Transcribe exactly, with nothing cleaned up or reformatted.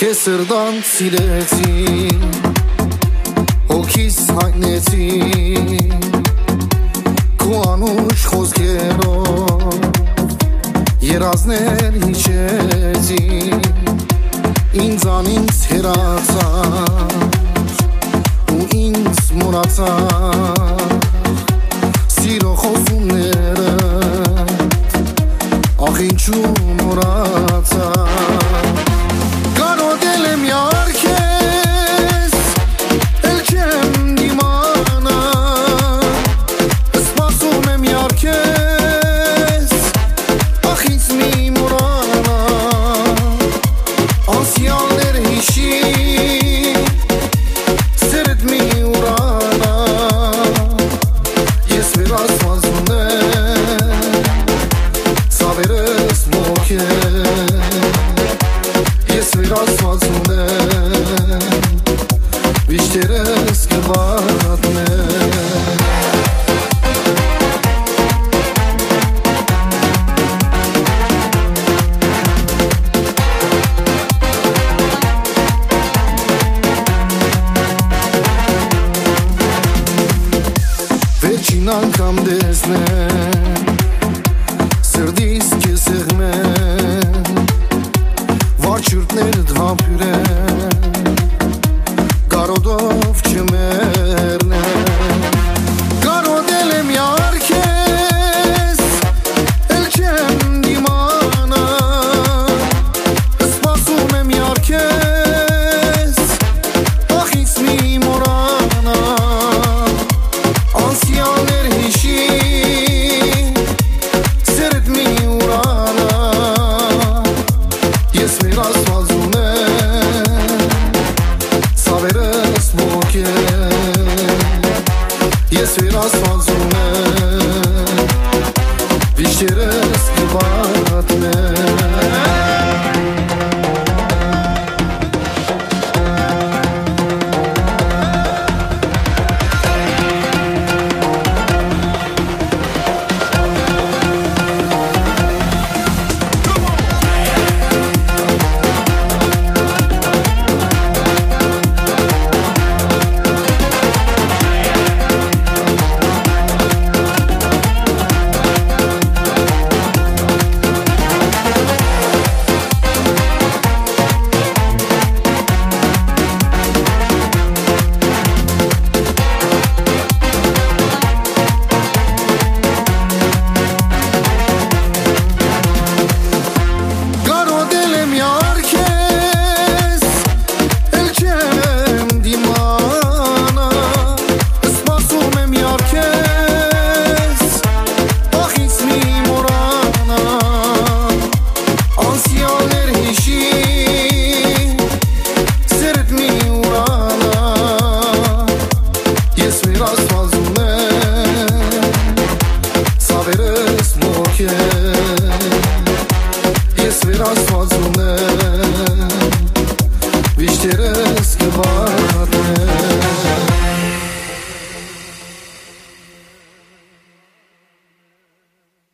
Քեզ սրտան սիրեցի, հոգիս հայտնեցի, քո անուշ խոսքերով երազներ հիշեցի, ինձանից հեռացար ու ինձ մոռացար սիրո խոսումները, ախ ինչու մոռացար անգամ դեսնեմ սրդիս քեզ սեղմեմ վարչուրդներ դվապյուրեմ կարոդով չմեռնեմ կարոդել եմ յար քեզ էլ չեմ դիմանա սպասում եմ յար քեզ ախ ինձ մի մոռանա անցյալներ Ես վերասվածում եմ, վիշտերս կվատն Yeah.